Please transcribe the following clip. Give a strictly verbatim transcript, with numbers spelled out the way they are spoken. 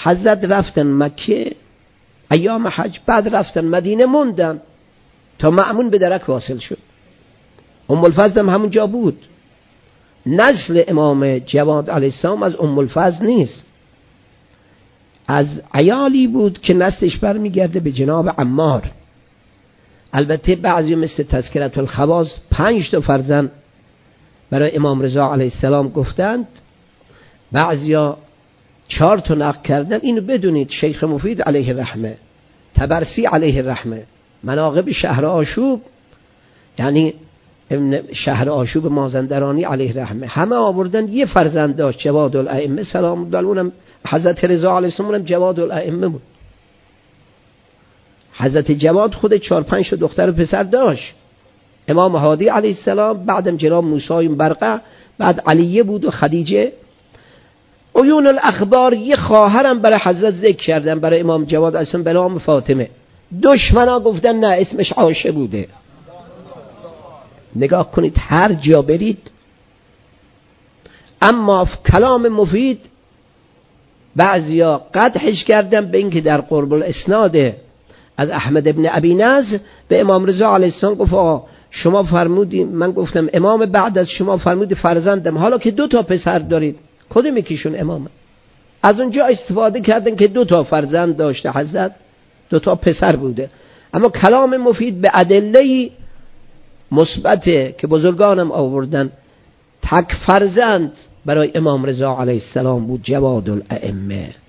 حضرت رفتن مکه ایام حج، بعد رفتن مدینه موندن تا مأمون به درک واصل شد. ام الفضل هم همون جا بود. نسل امام جواد علیه السلام از ام الفضل نیست، از عیالی بود که نسلش برمیگرده به جناب عمار. البته بعضی مثل تذکرة الخواص پنج تا فرزند برای امام رضا علیه السلام گفتند، بعضیا چهار تا نقل کردن. اینو بدونید شیخ مفید علیه الرحمه، طبرسی علیه الرحمه، مناقب شهر آشوب یعنی شهر آشوب مازندرانی علیه الرحمه، همه آوردن یه فرزند داشت جواد الائمه سلام الله علیه، اونم حضرت رضا علیه السلام، اونم جواد الائمه بود. حضرت جواد خود چهار پنج تا دختر و پسر داشت. امام هادی علیه السلام، بعدم جناب موسی برقع، بعد علیه بود و خدیجه. عیون الاخبار یه خواهرم برای حضرت ذکر کردن، برای امام جواد علیه السلام، به نام فاطمه. دشمنا گفتن نه اسمش عایشه بوده. نگاه کنید هر جا برید. اما کلام مفید بعضیا قدحش کردن به اینکه در قرب الاسناد از احمد ابن ابی نضر به امام رضا علیه السلام گفت شما فرمودین، من گفتم امام بعد از شما فرمود فرزندم، حالا که دو تا پسر دارید کدوم یکیشون امامه؟ از اونجا استفاده کردن که دو تا فرزند داشته حضرت، دو تا پسر بوده. اما کلام مفید به ادله مثبته که بزرگانم آوردن، تک فرزند برای امام رضا علیه السلام بود جواد الائمه.